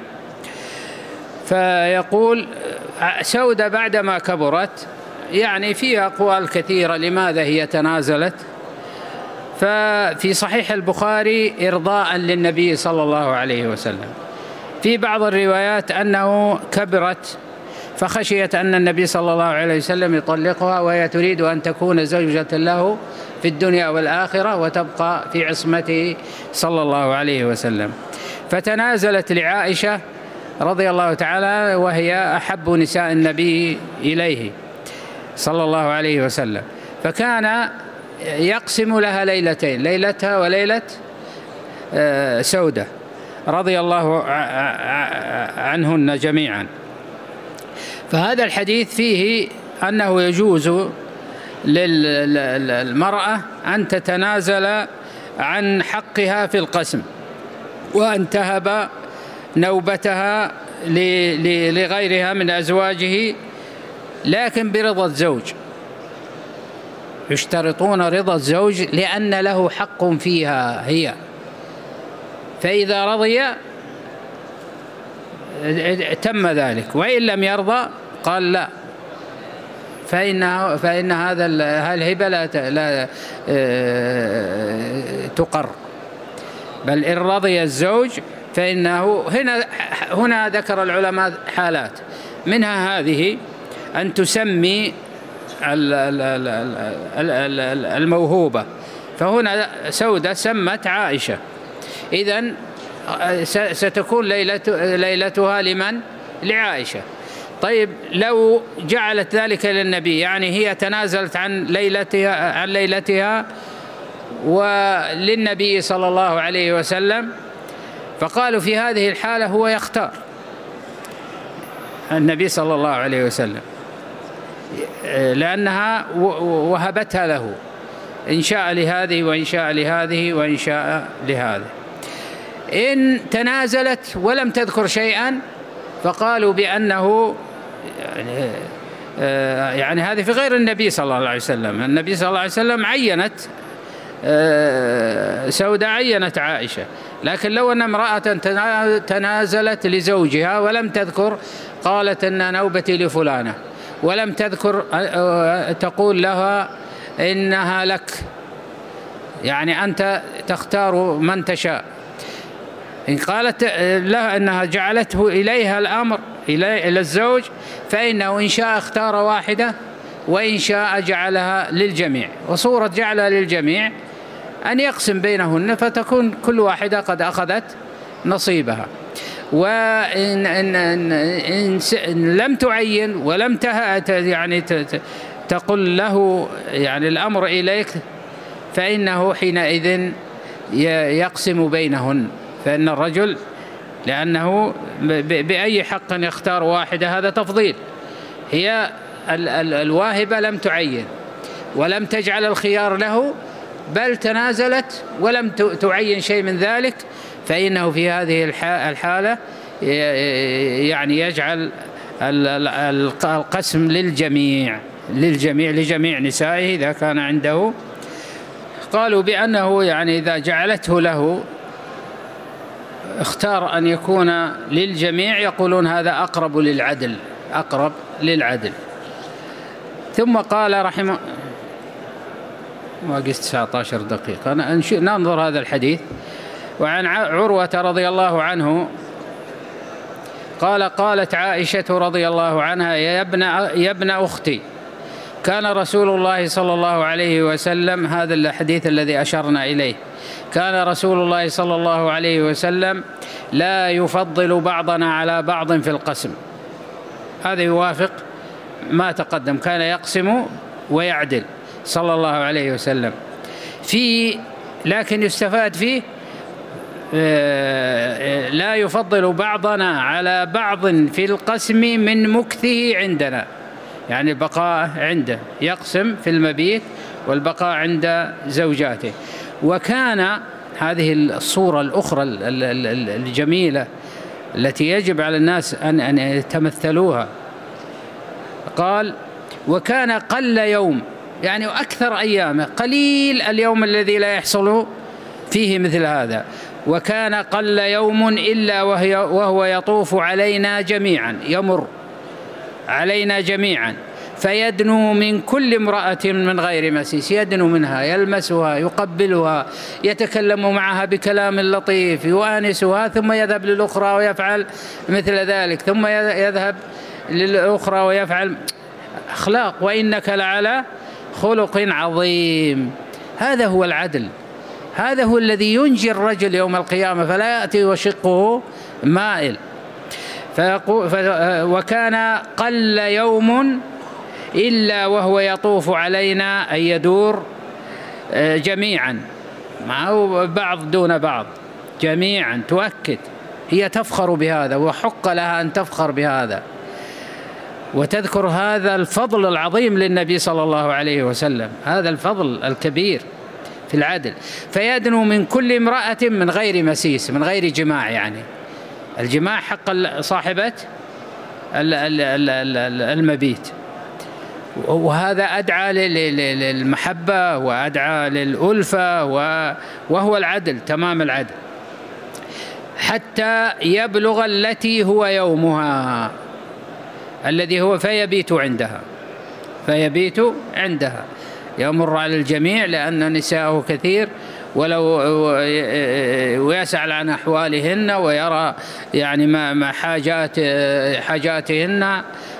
S1: فيقول سودة بعدما كبرت، يعني فيها أقوال كثيرة لماذا هي تنازلت. ففي صحيح البخاري إرضاء للنبي صلى الله عليه وسلم، في بعض الروايات أنه كبرت فخشيت أن النبي صلى الله عليه وسلم يطلقها، وهي تريد أن تكون زوجة له في الدنيا والآخرة وتبقى في عصمته صلى الله عليه وسلم. فتنازلت لعائشة رضي الله تعالى، وهي أحب نساء النبي إليه صلى الله عليه وسلم، فكان يقسم لها ليلتين، ليلتها وليلة سودة رضي الله عنهن جميعا. فهذا الحديث فيه أنه يجوز للمرأة أن تتنازل عن حقها في القسم، وأن تهب نوبتها لغيرها من أزواجه، لكن برضا الزوج. يشترطون رضا الزوج لأن له حق فيها هي، فإذا رضي تم ذلك، وإن لم يرضى قال لا، فإن هذا الهبة لا تقر، بل إن رضي الزوج فإنه هنا ذكر العلماء حالات، منها هذه أن تسمي الموهوبة، فهنا سودة سمت عائشة، إذن ستكون ليلتها لمن؟ لعائشة. طيب لو جعلت ذلك للنبي، يعني هي تنازلت عن ليلتها وللنبي صلى الله عليه وسلم، فقالوا في هذه الحالة هو يختار النبي صلى الله عليه وسلم، لأنها وهبتها له، إن شاء لهذه وإن شاء لهذه وإن شاء لهذه. إن تنازلت ولم تذكر شيئا فقالوا بأنه يعني هذه في غير النبي صلى الله عليه وسلم. النبي صلى الله عليه وسلم عينت سودة، عينت عائشة، لكن لو أن امرأة تنازلت لزوجها ولم تذكر، قالت أن نوبتي لفلانة، ولم تذكر تقول لها إنها لك، يعني أنت تختار من تشاء. إن قالت لها أنها جعلته إليها الأمر إلى الزوج، فإنه إن شاء اختار واحدة وإن شاء جعلها للجميع. وصورة جعلها للجميع أن يقسم بينهن، فتكون كل واحدة قد أخذت نصيبها. وإن لم تعين ولم يعني تقل له يعني الأمر إليك، فإنه حينئذ يقسم بينهن، فإن الرجل لأنه بأي حق يختار واحدة هذا تفضيل. هي الواهبة لم تعين ولم تجعل الخيار له، بل تنازلت ولم تعين شيء من ذلك، فإنه في هذه الحالة يعني يجعل القسم للجميع لجميع نسائه إذا كان عنده. قالوا بأنه يعني إذا جعلته له اختار أن يكون للجميع، يقولون هذا أقرب للعدل. ثم قال رحمه ما قست 19 دقيقة، ننظر هذا الحديث. وعن عروة رضي الله عنه قال قالت عائشة رضي الله عنها يا ابن أختي، كان رسول الله صلى الله عليه وسلم، هذا الحديث الذي أشرنا إليه، كان رسول الله صلى الله عليه وسلم لا يفضل بعضنا على بعض في القسم. هذا يوافق ما تقدم، كان يقسم ويعدل صلى الله عليه وسلم لكن يستفاد فيه لا يفضل بعضنا على بعض في القسم من مكثه عندنا، يعني البقاء عنده، يقسم في المبيت والبقاء عند زوجاته. وكان هذه الصورة الأخرى الجميلة التي يجب على الناس أن يتمثلوها، قال وكان قل يوم، يعني أكثر أيامه، قليل اليوم الذي لا يحصل فيه مثل هذا. وكان قل يوم إلا وهو يطوف علينا جميعا، يمر علينا جميعا، فيدنو من كل امرأة من غير مسيس، يدنو منها، يلمسها، يقبلها، يتكلم معها بكلام لطيف، يؤانسها، ثم يذهب للأخرى ويفعل مثل ذلك، ثم يذهب للأخرى ويفعل. أخلاق، وإنك لعلى خلق عظيم. هذا هو العدل، هذا هو الذي ينجي الرجل يوم القيامة، فلا يأتي وشقه مائل. وكان قل يوم إلا وهو يطوف علينا، أي يدور جميعا، معه بعض دون بعض، جميعا. تؤكد، هي تفخر بهذا، وحق لها أن تفخر بهذا، وتذكر هذا الفضل العظيم للنبي صلى الله عليه وسلم، هذا الفضل الكبير. في العدل، فيدنو من كل امرأة من غير مسيس، من غير جماع، يعني الجماع حق صاحبة المبيت، وهذا أدعى للمحبة وأدعى للألفة، وهو العدل، تمام العدل، حتى يبلغ التي هو يومها الذي هو فيبيت عندها، يمر على الجميع لأن نساءه كثير، ويسأل عن أحوالهن ويرى يعني ما حاجاتهن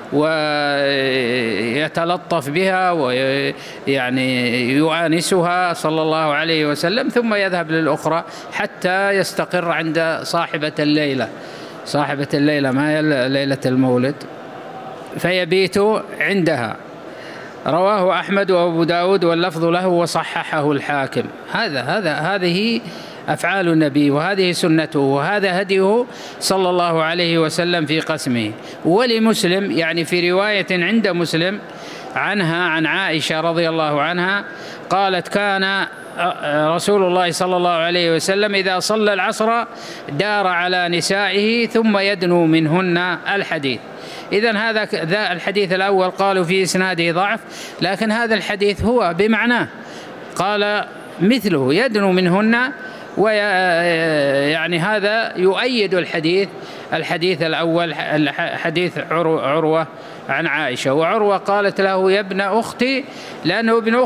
S1: ويتلطف بها ويعني يؤانسها صلى الله عليه وسلم، ثم يذهب للأخرى حتى يستقر عند صاحبة الليلة ما هي ليلة المولد، فيبيت عندها. رواه أحمد وأبو داود واللفظ له وصححه الحاكم. هذه أفعال النبي، وهذه سنته، وهذا هديه صلى الله عليه وسلم في قسمه. ولمسلم يعني في رواية عند مسلم عنها عن عائشة رضي الله عنها قالت: كان رسول الله صلى الله عليه وسلم إذا صلى العصر دار على نسائه ثم يدنو منهن الحديث. إذن هذا الحديث الأول قالوا في إسناده ضعف، لكن هذا الحديث هو بمعناه، قال مثله يدنو منهن، ويعني هذا يؤيد الحديث الأول، حديث عروة عن عائشة. وعروة قالت له: يا ابن أختي، لأنه ابن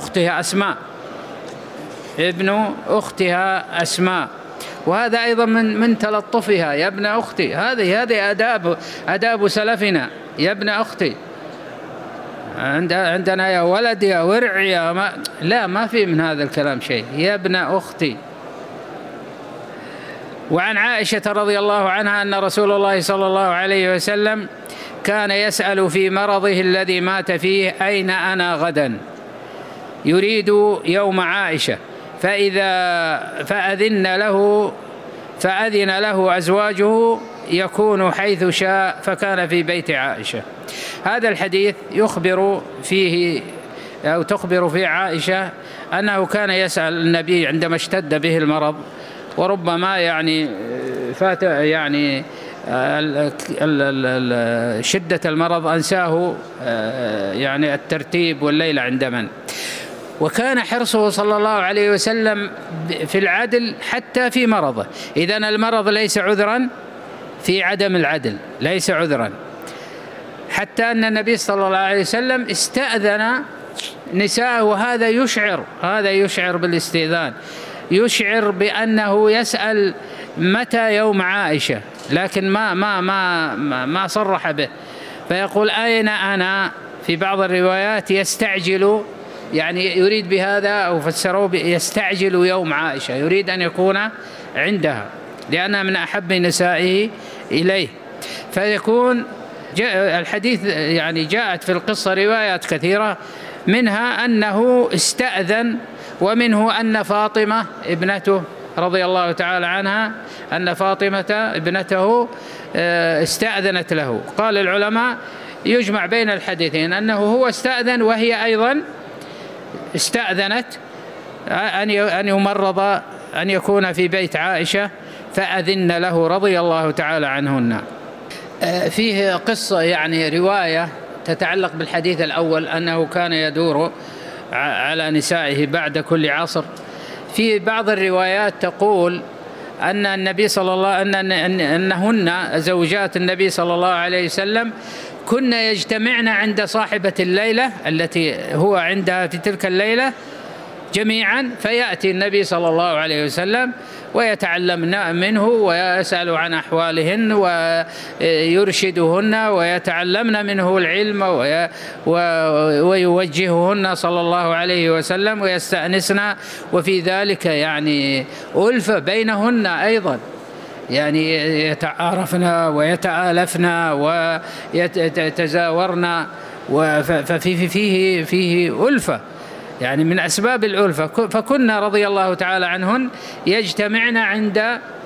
S1: أختها أسماء، وهذا أيضا من تلطفها، يا ابن أختي، هذه آداب سلفنا، يا ابن أختي. عندنا يا ولد، يا ورع، يا ما في من هذا الكلام شيء، يا ابن أختي. وعن عائشة رضي الله عنها أن رسول الله صلى الله عليه وسلم كان يسأل في مرضه الذي مات فيه: أين أنا غدا؟ يريد يوم عائشة، فأذن له أزواجه يكون حيث شاء، فكان في بيت عائشة. هذا الحديث تخبر في عائشة أنه كان يسأل النبي عندما اشتد به المرض، وربما يعني فات يعني شدة المرض أنساه يعني الترتيب والليلة عند من. وكان حرصه صلى الله عليه وسلم في العدل حتى في مرضه. إذن المرض ليس عذرا في عدم العدل، ليس عذرا، حتى أن النبي صلى الله عليه وسلم استأذن نساءه، وهذا يشعر بالاستئذان، يشعر بأنه يسأل متى يوم عائشة، لكن ما صرح به، فيقول: أين أنا؟ في بعض الروايات يستعجل، يعني يريد بهذا أو فسروه يستعجل يوم عائشة، يريد أن يكون عندها لأنها من أحب نسائه إليه. فيكون الحديث يعني جاءت في القصة روايات كثيرة، منها أنه استأذن، ومنه أن فاطمة ابنته رضي الله تعالى عنها، أن فاطمة ابنته استأذنت له. قال العلماء يجمع بين الحديثين، أنه هو استأذن وهي أيضا استأذنت أن يمرض، أن يكون في بيت عائشة، فأذن له رضي الله تعالى عنهن. فيه قصة يعني رواية تتعلق بالحديث الأول، أنه كان يدور على نسائه بعد كل عصر. في بعض الروايات تقول أن النبي صلى الله أنهن زوجات النبي صلى الله عليه وسلم كن يجتمعن عند صاحبة الليلة التي هو عندها في تلك الليلة جميعا، فيأتي النبي صلى الله عليه وسلم ويتعلمن منه ويسأل عن أحوالهن ويرشدهن ويتعلمن منه العلم ويوجههن صلى الله عليه وسلم ويستأنسن، وفي ذلك يعني ألفة بينهن أيضا، يعني يتعارفن ويتآلفن ويتزاورن، ففيه ألفة، يعني من أسباب الألفة. فكنا رضي الله تعالى عنهن يجتمعن عند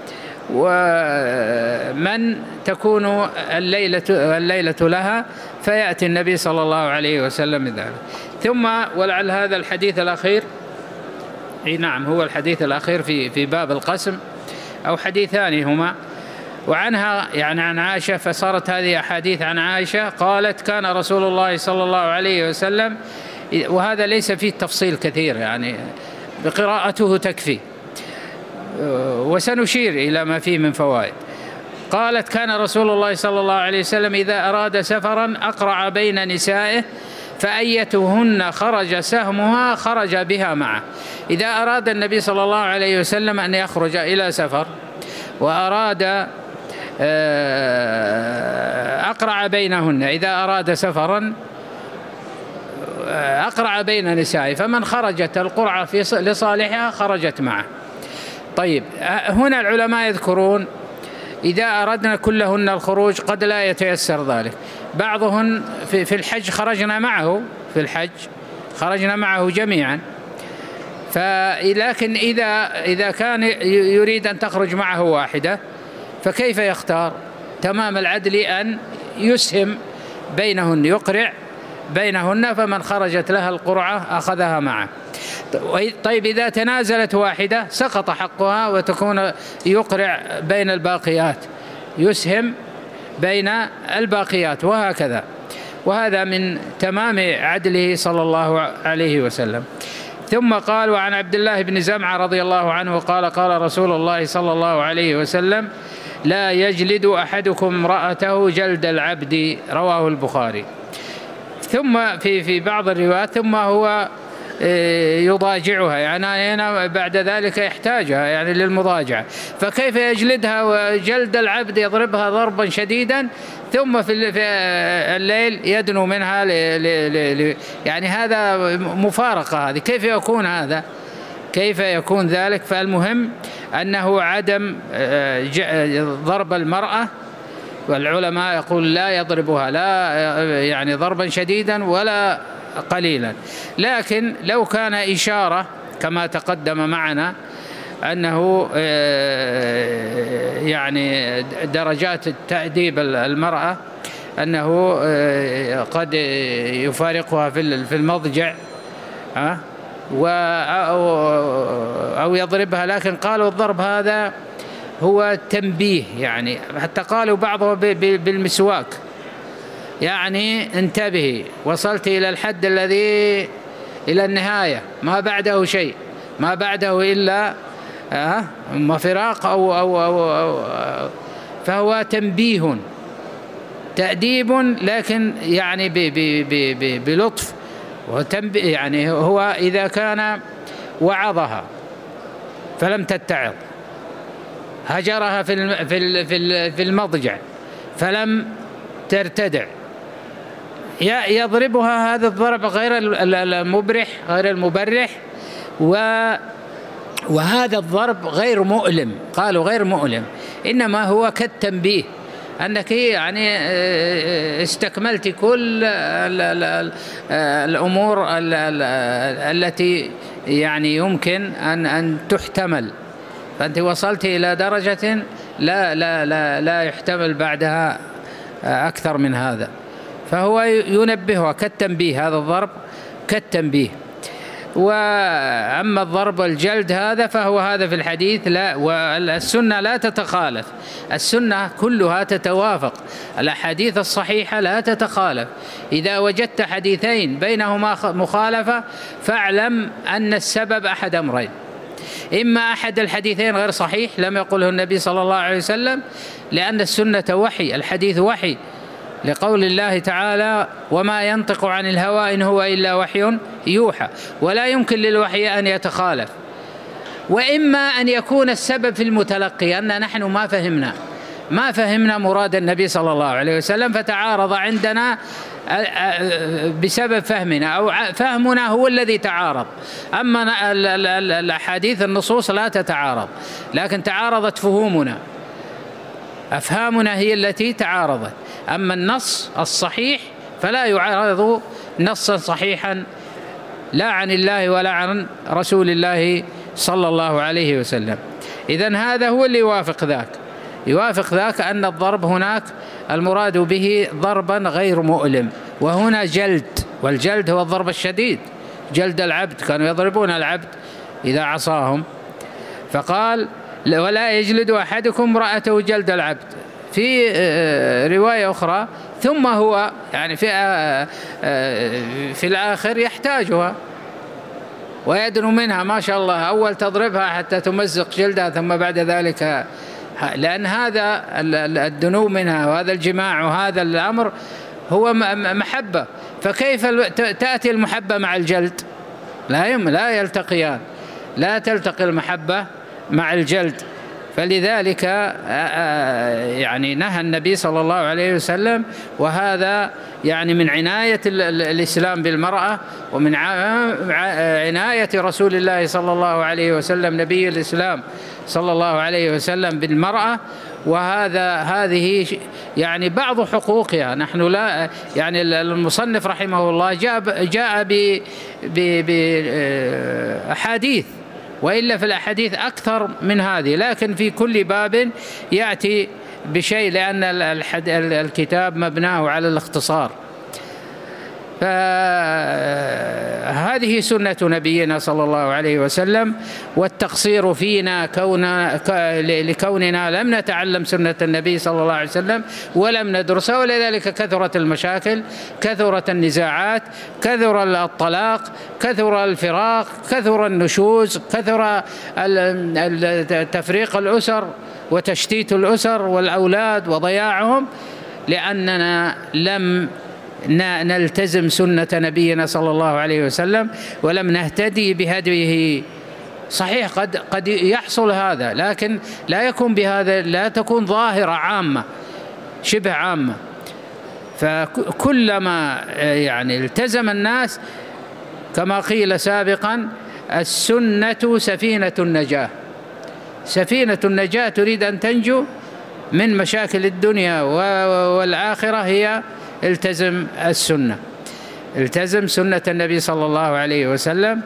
S1: ومن تكون الليلة لها، فيأتي النبي صلى الله عليه وسلم ذلك. ثم ولعل هذا الحديث الأخير أي نعم، هو الحديث الأخير في باب القسم، أو حديثان هما. وعنها يعني عن عائشة، فصارت هذه أحاديث عن عائشة قالت كان رسول الله صلى الله عليه وسلم، وهذا ليس فيه تفصيل كثير يعني بقراءته تكفي، وسنشير إلى ما فيه من فوائد. قالت كان رسول الله صلى الله عليه وسلم إذا أراد سفرا أقرع بين نسائه فأيتهن خرج سهمها خرج بها معه. إذا أراد النبي صلى الله عليه وسلم أن يخرج إلى سفر وأراد أقرع بينهن، إذا أراد سفرا أقرع بين نسائه، فمن خرجت القرعة لصالحها خرجت معه. طيب، هنا العلماء يذكرون إذا أردنا كلهن الخروج قد لا يتيسر ذلك، بعضهن في الحج خرجنا معه، في الحج خرجنا معه جميعا، لكن إذا كان يريد أن تخرج معه واحدة فكيف يختار؟ تمام العدل أن يسهم بينهن، يقرع بينهن، فمن خرجت لها القرعة أخذها معه. طيب، إذا تنازلت واحدة سقط حقها وتكون يقرع بين الباقيات، يسهم بين الباقيات، وهكذا. وهذا من تمام عدله صلى الله عليه وسلم. ثم قال وعن عبد الله بن زمعة رضي الله عنه قال قال رسول الله صلى الله عليه وسلم لا يجلد أحدكم امرأته جلد العبد، رواه البخاري. ثم في بعض الروايات ثم هو يضاجعها، يعني هنا بعد ذلك يحتاجها يعني للمضاجعة، فكيف يجلدها وجلد العبد يضربها ضربا شديدا ثم في الليل يدنو منها يعني هذا مفارقة، هذه كيف يكون هذا؟ كيف يكون ذلك؟ فالمهم أنه عدم ضرب المرأة، والعلماء يقول لا يضربها لا يعني ضربا شديدا ولا قليلا، لكن لو كان إشارة كما تقدم معنا أنه يعني درجات التأديب المرأة أنه قد يفارقها في المضجع أو يضربها، لكن قالوا الضرب هذا هو تنبيه، يعني حتى قالوا بعضهم بالمسواك، يعني انتبهي وصلت إلى الحد الذي إلى النهاية، ما بعده شيء، ما بعده إلا فراق أو فهو تنبيه تأديب، لكن يعني بلطف وتنبيه. يعني هو إذا كان وعظها فلم تتعظ، هجرها في المضجع فلم ترتدع، يضربها هذا الضرب غير المبرح غير المبرح، وهذا الضرب غير مؤلم، قالوا غير مؤلم، إنما هو كالتنبيه أنك يعني استكملت كل الأمور التي يعني يمكن أن تحتمل، فأنت وصلت إلى درجة لا يحتمل بعدها أكثر من هذا، فهو ينبهها كالتنبيه، هذا الضرب كالتنبيه. وأما الضرب والجلد هذا فهو هذا في الحديث لا، والسنة لا تتخالف، السنة كلها تتوافق، الأحاديث الصحيحة لا تتخالف. إذا وجدت حديثين بينهما مخالفة فاعلم أن السبب أحد أمرين: إما أحد الحديثين غير صحيح لم يقله النبي صلى الله عليه وسلم، لأن السنة وحي، الحديث وحي، لقول الله تعالى وما ينطق عن الهوى إن هو إلا وحي يوحى، ولا يمكن للوحي أن يتخالف. وإما أن يكون السبب في المتلقي أن نحن ما فهمنا مراد النبي صلى الله عليه وسلم، فتعارض عندنا بسبب فهمنا، أو فهمنا هو الذي تعارض. أما الأحاديث النصوص لا تتعارض، لكن تعارضت فهومنا، أفهامنا هي التي تعارضت. أما النص الصحيح فلا يعارض نصا صحيحا لا عن الله ولا عن رسول الله صلى الله عليه وسلم. إذن هذا هو اللي يوافق ذاك أن الضرب هناك المراد به ضربا غير مؤلم، وهنا جلد، والجلد هو الضرب الشديد، جلد العبد، كانوا يضربون العبد إذا عصاهم. فقال ولا يجلد أحدكم امرأته جلد العبد. في رواية أخرى ثم هو يعني في الآخر يحتاجها ويدنو منها ما شاء الله، أول تضربها حتى تمزق جلدها ثم بعد ذلك، لأن هذا الدنو منها وهذا الجماع وهذا الأمر هو محبة. فكيف تأتي المحبة مع الجلد؟ لا يلتقيان، لا تلتقي المحبة مع الجلد. فلذلك يعني نهى النبي صلى الله عليه وسلم، وهذا يعني من عناية الإسلام بالمرأة ومن عناية رسول الله صلى الله عليه وسلم نبي الإسلام صلى الله عليه وسلم بالمرأة. هذه يعني بعض حقوقها. نحن لا يعني المصنف رحمه الله جاء بأحاديث، وإلا في الأحاديث أكثر من هذه، لكن في كل باب يأتي بشيء لأن الكتاب مبناه على الاختصار. فهذه سنة نبينا صلى الله عليه وسلم، والتقصير فينا لكوننا لم نتعلم سنة النبي صلى الله عليه وسلم ولم ندرسها، ولذلك كثرت المشاكل، كثرت النزاعات، كثر الطلاق، كثر الفراق، كثر النشوز، كثر تفريق الأسر وتشتيت الأسر والأولاد وضياعهم، لأننا لم نلتزم سنة نبينا صلى الله عليه وسلم ولم نهتدي بهديه. صحيح قد يحصل هذا، لكن لا يكون بهذا، لا تكون ظاهرة عامة شبه عامة. فكلما يعني التزم الناس، كما قيل سابقا، السنة سفينة النجاة. سفينة النجاة تريد أن تنجو من مشاكل الدنيا والآخرة، هي التزم السنة، التزم سنة النبي صلى الله عليه وسلم.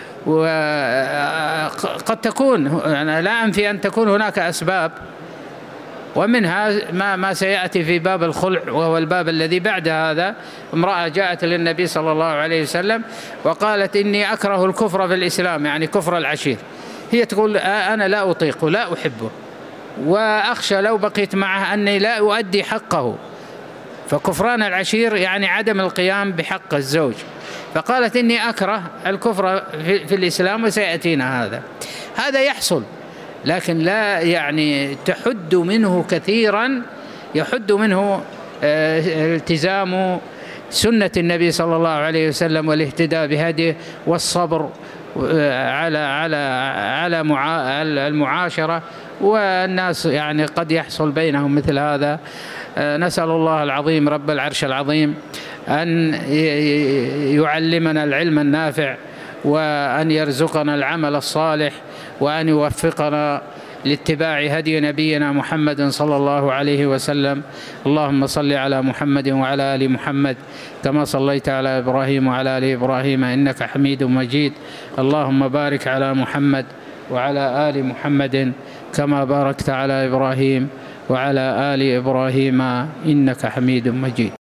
S1: وقد تكون، أنا لا أنفي أن تكون هناك أسباب، ومنها ما سيأتي في باب الخلع، وهو الباب الذي بعد هذا. امرأة جاءت للنبي صلى الله عليه وسلم وقالت إني أكره الكفر في الإسلام، يعني كفر العشير. هي تقول أنا لا أطيق ولا أحبه، وأخشى لو بقيت معه أني لا أؤدي حقه. فكفران العشير يعني عدم القيام بحق الزوج. فقالت إني أكره الكفر في الإسلام، وسيأتينا هذا يحصل، لكن لا يعني تحد منه كثيرا، يحد منه التزام سنة النبي صلى الله عليه وسلم والاهتداء بهديه والصبر على المعاشرة. والناس يعني قد يحصل بينهم مثل هذا. نسأل الله العظيم رب العرش العظيم أن يعلمنا العلم النافع، وأن يرزقنا العمل الصالح، وأن يوفقنا لاتباع هدي نبينا محمد صلى الله عليه وسلم. اللهم صل على محمد وعلى آل محمد كما صليت على إبراهيم وعلى آل إبراهيم إنك حميد مجيد. اللهم بارك على محمد وعلى آل محمد كما باركت على إبراهيم وعلى آل إبراهيم إنك حميد مجيد.